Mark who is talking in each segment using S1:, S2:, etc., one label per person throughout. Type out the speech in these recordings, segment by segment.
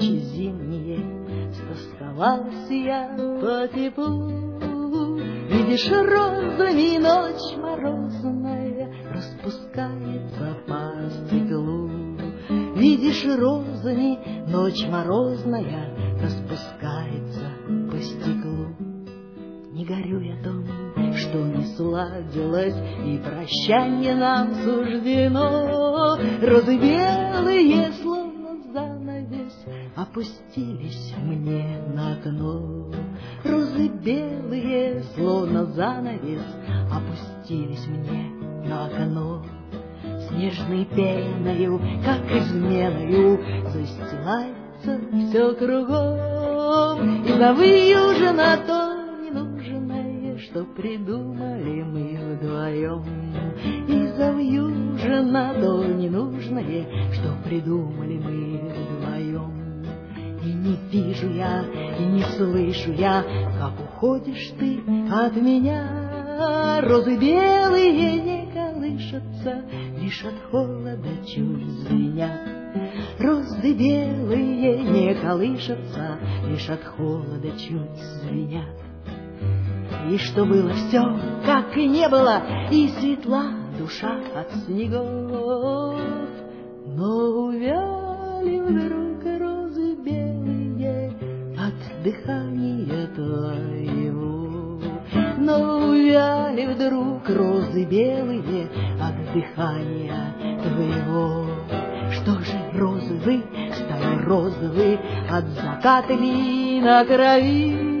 S1: ночи зимние, стосковалась я по теплу. Видишь, розами ночь морозная распускается по стеклу. Видишь, розами ночь морозная распускается по стеклу. Не горю я том, что не сладилось, и прощанье нам суждено. Розы белые, словно занавес, опустились мне на окно. Розы белые, словно занавес, опустились мне на окно. Снежной пеною, как изменою, застилается все кругом. И навьюжено то ненужное, что придумали мы вдвоем. И завьюжено то ненужное, что придумали мы вдвоем. И не вижу я, и не слышу я, как уходишь ты от меня. Розы белые не колышутся, лишь от холода чуть звенят. Розы белые не колышутся, лишь от холода чуть звенят. И что было все, как и не было, и светла душа от снегов. Но увяли вдруг розы белые от дыхания твоего. Но увяли вдруг розы белые от дыхания твоего. Что же розовый, стали розовые от заката ли на крови?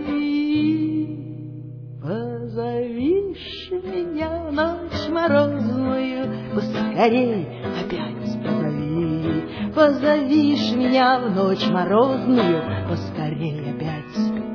S1: Позовишь меня в ночь морозную, поскорей опять позови. Позовишь меня в ночь морозную, поскорей опять